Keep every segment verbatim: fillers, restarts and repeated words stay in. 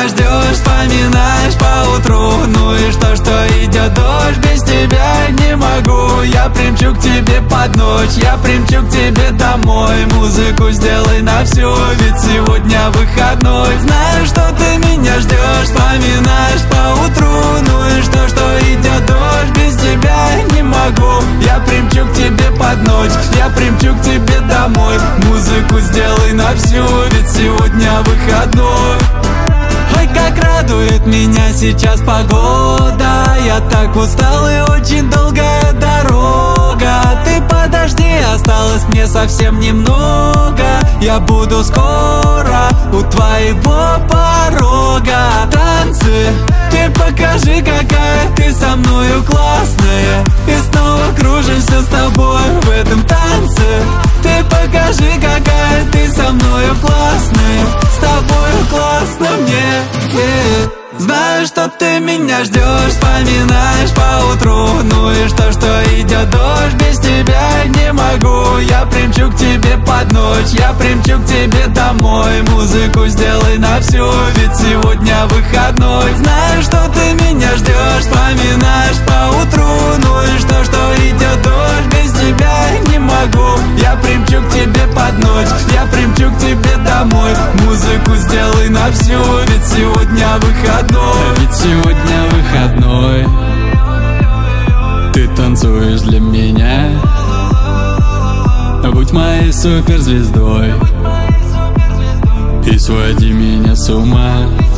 меня ждешь, вспоминаешь поутру. Ну и что, что идет дождь, без тебя не могу. Я примчу к тебе под ночь, я примчу к тебе домой. Музыку сделай на всю, ведь сегодня выходной. Знаю, что ты меня ждешь, вспоминаешь поутру. Ну и что, что идет дождь, без тебя не могу. Я примчу к тебе под ночь, я примчу к тебе домой. Музыку сделай на всю, ведь сегодня выходной. Ой, как радует меня сейчас погода. Я так устал и очень долгая дорога. Ты подожди, осталось мне совсем немного. Я буду скоро у твоего порога. Танцы, ты покажи, какая ты со мною классная. И снова кружимся с тобой в этом танце. Ты покажи, какая ты со мною классная. С тобою классно мне, yeah. Знаю, что ты меня ждешь, вспоминаешь поутру. Ну и что, что идет дождь, без тебя не могу. Я примчу к тебе под ночь, я примчу к тебе домой. Музыку сделай на всю, ведь сегодня выходной. Знаю, что ты меня ждешь, вспоминаешь поутру. Ну и что, что идет дождь, без тебя не могу. Я примчу к тебе под ночь, я примчу к тебе домой. Музыку сделай на всю, ведь сегодня выходной. Ведь сегодня выходной. Ты танцуешь для меня. Будь моей суперзвездой и своди меня с ума.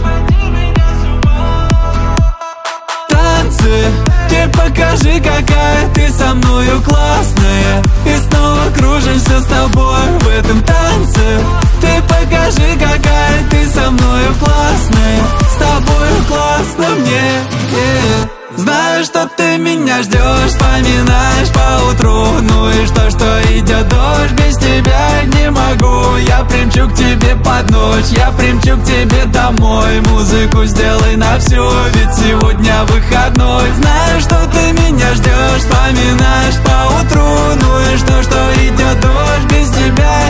Танцы, ты покажи, какая ты со мною классная. И снова кружимся с тобой в этом танце. Ты покажи, какая ты со мною классная. С тобою классно мне, yeah. Знаю, что ты меня ждешь, вспоминаешь поутру. Ну и что, что идет дождь, без тебя не могу. Я примчу к тебе под ночь, я примчу к тебе домой. Музыку сделай на всю, ведь сегодня выходной. Знаю, что ты меня ждешь, вспоминаешь поутру. Ну и что, что идет дождь, без тебя